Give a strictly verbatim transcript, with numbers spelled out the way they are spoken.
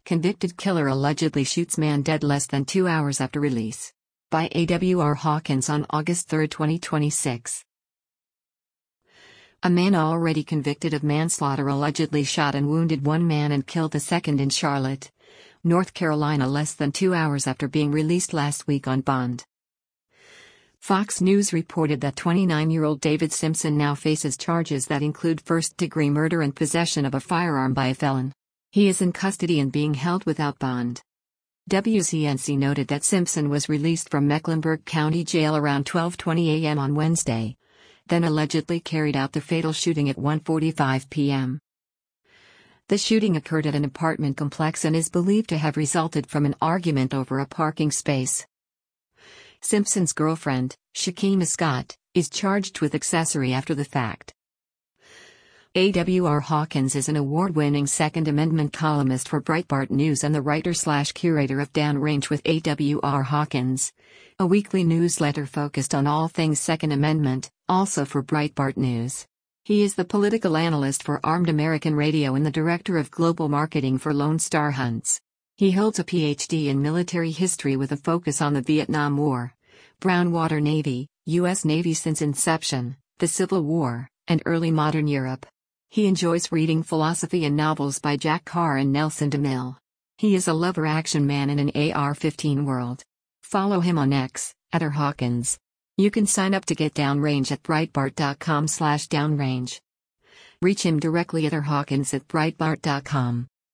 Convicted killer allegedly shoots man dead less than two hours after release. By A W R Hawkins on August third, twenty twenty-six. A man already convicted of manslaughter allegedly shot and wounded one man and killed the second in Charlotte, North Carolina less than two hours after being released last week on bond. Fox News reported that twenty-nine-year-old David Simpson now faces charges that include first-degree murder and possession of a firearm by a felon. He is in custody and being held without bond. W C N C noted that Simpson was released from Mecklenburg County Jail around twelve twenty a m on Wednesday, then allegedly carried out the fatal shooting at one forty-five p m The shooting occurred at an apartment complex and is believed to have resulted from an argument over a parking space. Simpson's girlfriend, Shakima Scott, is charged with accessory after the fact. A W R Hawkins is an award-winning Second Amendment columnist for Breitbart News and the writer-slash-curator of Downrange with A W R Hawkins, a weekly newsletter focused on all things Second Amendment, also for Breitbart News. He is the political analyst for Armed American Radio and the director of global marketing for Lone Star Hunts. He holds a P H D in military history with a focus on the Vietnam War, Brown Water Navy, U S Navy since inception, the Civil War, and early modern Europe. He enjoys reading philosophy and novels by Jack Carr and Nelson DeMille. He is a lover action man in an A R fifteen world. Follow him on X, at R Hawkins. You can sign up to get Downrange at breitbart dot com slash downrange. Reach him directly at R Hawkins at breitbart dot com.